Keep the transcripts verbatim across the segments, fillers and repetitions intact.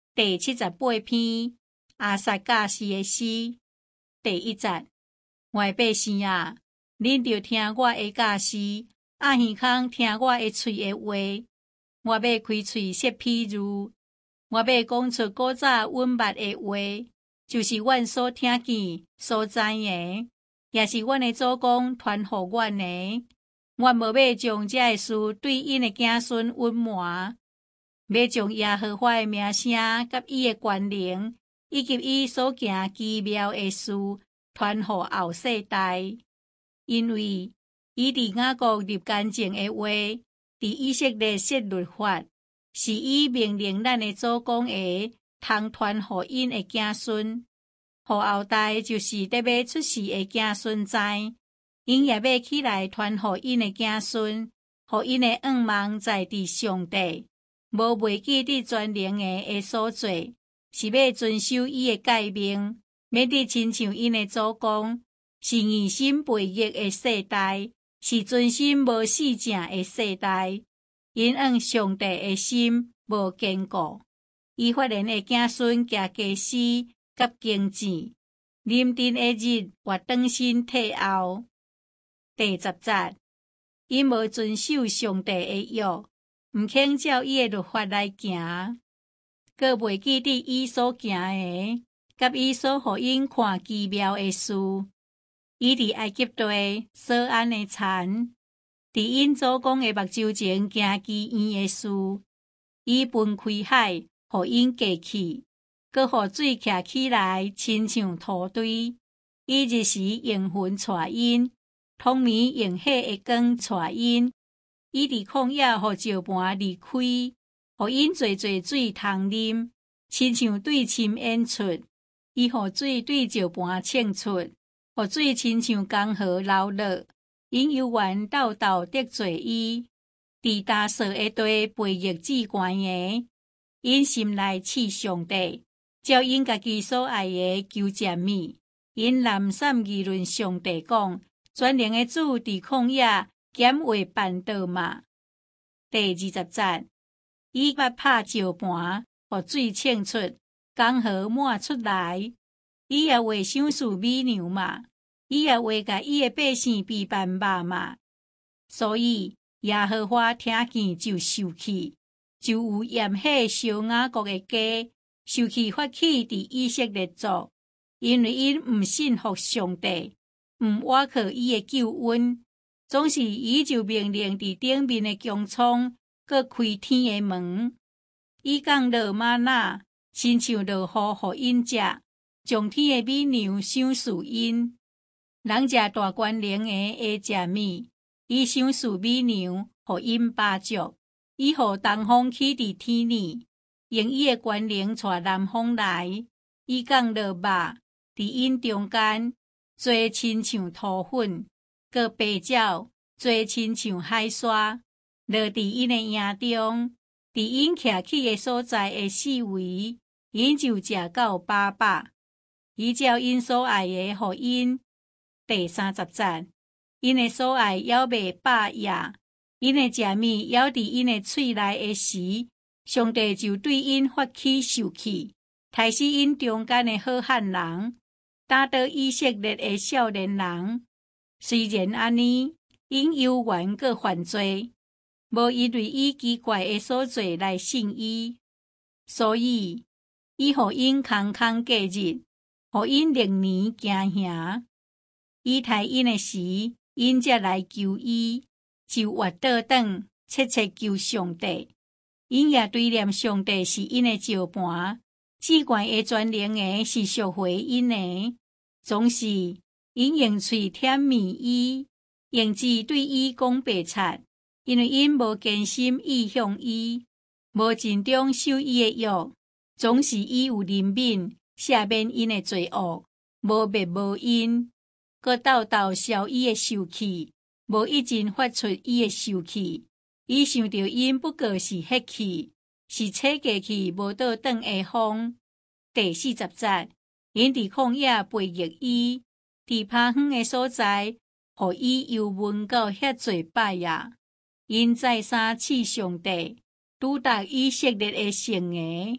第七十八篇阿撒教士的诗。第一节，外百姓啊，恁着听我的教示，阿耳孔听我的嘴的话。我要开嘴说譬喻，我要讲出古早阮捌的话，就是阮所听见、所知的，也是阮的祖公传予阮的。阮无要将这个事对因的子孙隐瞒，要将耶和华的名声甲伊的权能，以及伊所行奇妙的事传予后世代。因为伊伫雅各立干净的话，伫以色列设律法，是伊命令咱的祖公下，通传予因的子孙，予后代就是得要出世的子孙知。因也要起来传予因的子孙，予因的仰望在伫上帝，无袂记伫全能的的所做，是要遵守伊的诫命，免得亲像因的祖公，是疑心悖逆的世代，是存心无死正的世代。因按上帝的心无坚固，伊发现的子孙行家私甲经济，临阵的日活转身退后。第十节，因无遵守上帝的约，毋肯照伊的律法来行，阁袂记得伊所行的，甲伊所予因看奇妙的事。伊伫埃及地所安的田，伫因祖公的目睭前行奇异的事。伊分开海，予因过去，阁予水徛起来，亲像土堆。伊日时用云带因，通暝用火的光带因。伊伫旷野予石盘离开，予因侪侪水通啉，亲像对深淹出。伊予水对石盘冲出，予水亲像江河流落。因由原斗斗得罪伊，伫大扫的地背逆至悬的。因心内刺上帝，照因家己所爱的求食物。因懒散议论上帝讲，全能的主伫旷野减为办道嘛。第二十节，伊捌拍石盘，予水冲出，江河满出来。伊也话想事美牛嘛，伊也话甲伊的百姓备办肉嘛。所以耶和华听见就受气，就有焰火烧雅各的家，受气发起伫以色列族，因为因毋信服上帝，毋倚靠伊的救恩，总是伊就命令伫顶面的穹苍，搁开天的门。伊降落吗哪，亲像落雨予因食，将天的美牛赏赐因。人食大官能的的食物，伊赏赐美牛，予因饱足。伊予东风起伫天里，用伊的权能带南风来。伊降落肉，伫因中间，做亲像土粉，搁白鸟，做亲像海沙，落伫因的营中，伫因徛起的所在的四围，因就食到饱饱。伊照因所爱的予因。第三十节，因的所爱还未饱夜，因的食物还伫因的喙内的时，上帝就对因发起受气，杀死因中间的好汉人，打倒以色列的少年人。虽然安尼，因犹原阁犯罪，无因为伊奇怪的所做来信伊，所以伊予因空空过日，予因历年惊吓。伊杀因的时，因才来求伊，就活倒转，切切求上帝。因也对念上帝是因的石盘，至悬的全能的是赎回因的。总是因用喙舔蜜伊，用字对伊讲白贼，因为因无坚心意向伊，无尽忠守伊的约，总是伊有怜悯，赦免因的罪恶，无灭无因。搁斗斗消伊的受气，无一尽发出伊的受气。伊想到因不过是血气，是吹过去无倒转的风。第四十节，因伫旷野背逆伊，伫偏远的所在，予伊忧闷到遐侪摆呀。因再三刺上帝，拄达以色列的圣言。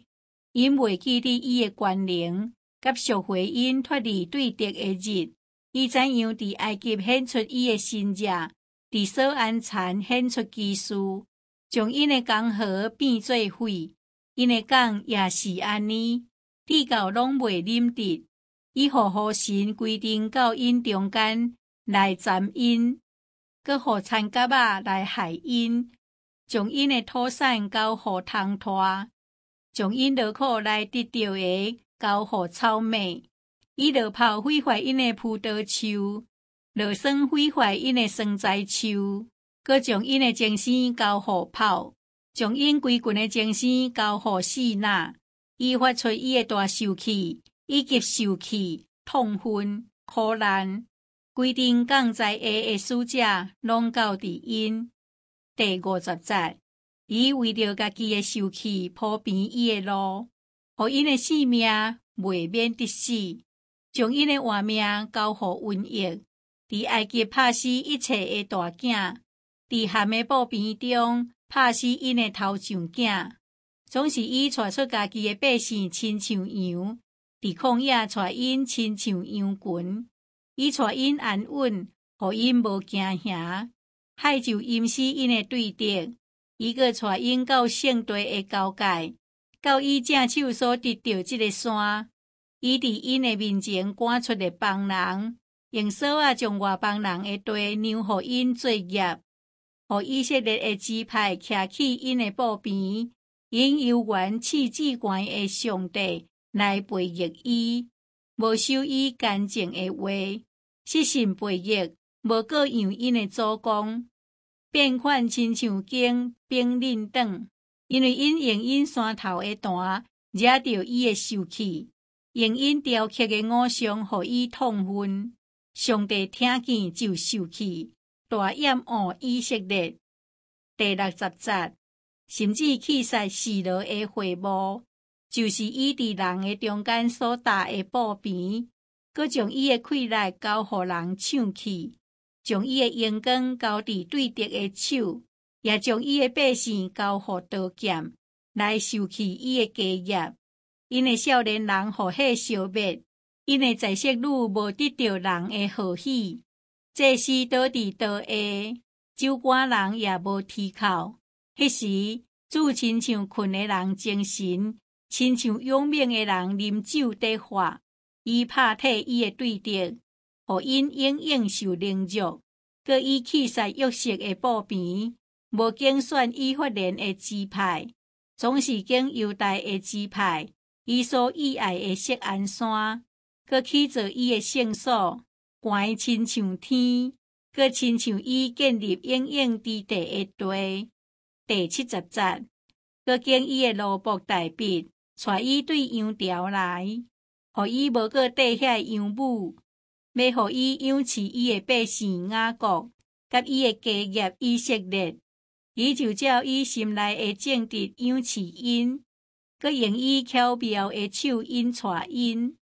因未记得伊的关联，甲赎回因脱离对敌的日，伊怎样伫埃及显出伊的新热，伫索安田显出奇事，将因的江河变做水，因的港也是安尼，地cầu拢袂啉得，伊互河神规定到因中间来沾因，佮互田蛤仔来害因，将因的土产交互虫拖，将因劳苦来得到的交互草莓，伊落炮毁坏因的葡萄树，落霜毁坏因的酸栽树，佮将因的精生交互炮，将因规群的精生交互死那。伊发出伊的大受气，以及受气、痛恨、苦难，规定降在下的使者拢到伫因。第五十节，伊为着家己的受气铺平伊的路，互因的性命袂免得死，将因的活命交互瘟疫。伫埃及拍死一切的大囝，伫含的布边中拍死因的头上囝。总是伊带出家己的百姓亲像羊，伫曠野带因亲像羊群，伊带因安稳，互因无惊吓，害就淹死因的对敌。伊阁带因到圣地的交界，到伊正手所得到这个山，伊伫因的面前赶出列邦人，用扫啊将外邦人的地让互因作业，互以色列的支派徛起因的布边。因由原赐至悬的上帝来培育伊，无守伊干净的话，失信培育，无过样因的祖公，变款亲像经兵刃长，因为因用因山头的弹惹到伊的受气，用因雕刻的偶像互伊痛恨。上帝听见就受气，大厌恶以色列。第六十节。甚至去杀示罗的会幕，就是伊伫人的中间所搭的布边，佮将伊的气力交互人抢去，将伊的阳光交伫对敌的手，也将伊的百姓交互刀剑，来受去伊的家业。因的少年人互火烧灭，因的在色女无得到人的贺喜，祭司倒伫刀下，酒馆人也无啼哭。迄时，主亲像困的人精神，亲像勇猛的人啉酒得发。伊拍退伊的对敌，互因永远受凌辱。佮伊去杀约瑟的布边，无竞选以法莲的支派，总是经犹大的支派。伊所喜爱的锡安山，佮去做伊的圣所，悬亲像天，佮亲像伊建立永远之地的地。第七十节，佮经伊的奴仆大笔，带伊对羊条来，互伊无过缀遐羊母，要互伊养饲伊的百姓雅各，甲伊的家业以色列。伊就照伊心内的正直养饲因，佮用伊巧妙的手因带因，